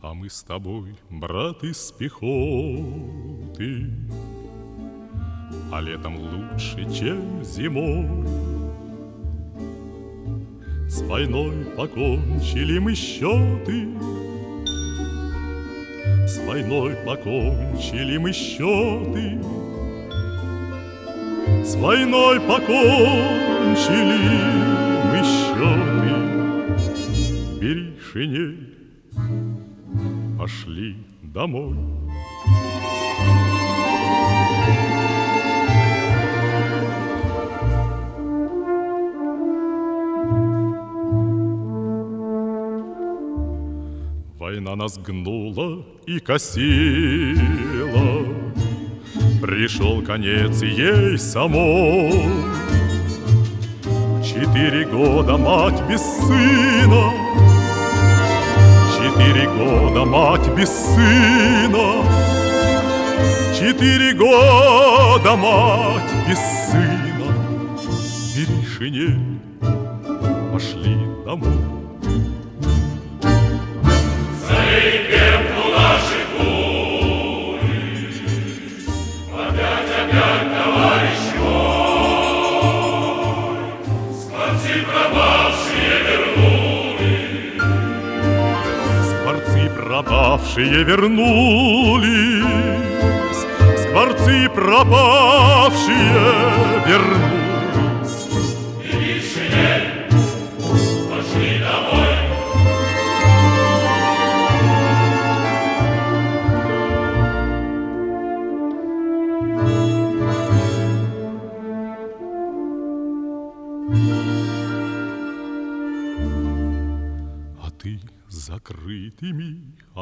А мы с тобой, брат, из пехоты, а летом лучше, чем зимой. С войной покончили мы счеты, с войной покончили мы счеты, с войной покончили мы счеты. Бери шинель, пошли домой. Война нас гнула и косила, пришел конец ей самой. 4 года мать без сына, 4 года мать без сына, 4 года мать без сына. Бери шинель, пошли домой. Залей пеплу наших улиц, опять, товарищ мой, скворцы пропавшие вернулись, скворцы пропавшие вернулись, скворцы пропавшие вернулись. Бери шинель, пошли домой. А ты закрытыми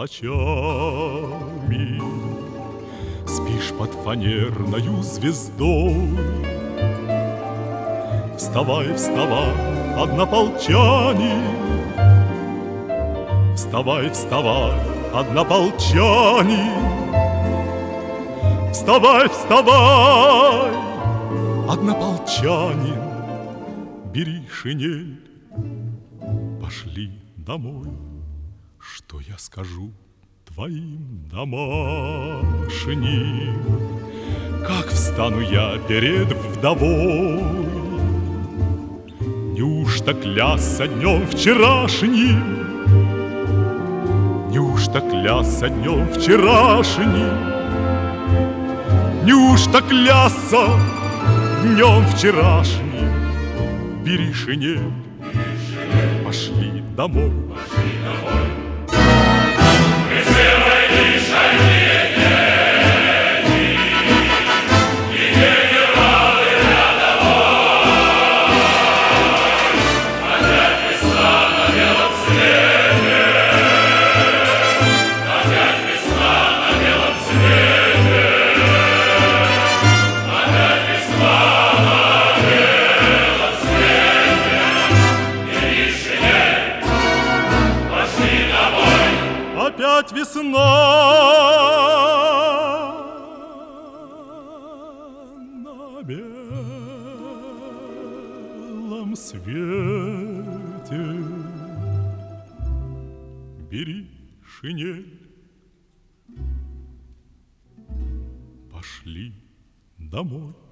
очами спишь под фанерною звездой. Вставай, вставай, однополчане, вставай, вставай, однополчане, вставай, вставай, однополчанин. Бери шинель, пошли домой. Что я скажу твоим домашним? Как встану я перед вдовой? Неужто клясться днем вчерашним? Неужто клясться днем вчерашним? Неужто клясться днем вчерашним? Бери шинель, пошли домой. Мы все войны шальные дети, и генералы рядовой. Опять весна на белом свете, опять весна на белом свете, опять весна на белом свете. Бери шинель, пошли домой. Опять весна на белом свете. Бери шинель, пошли домой.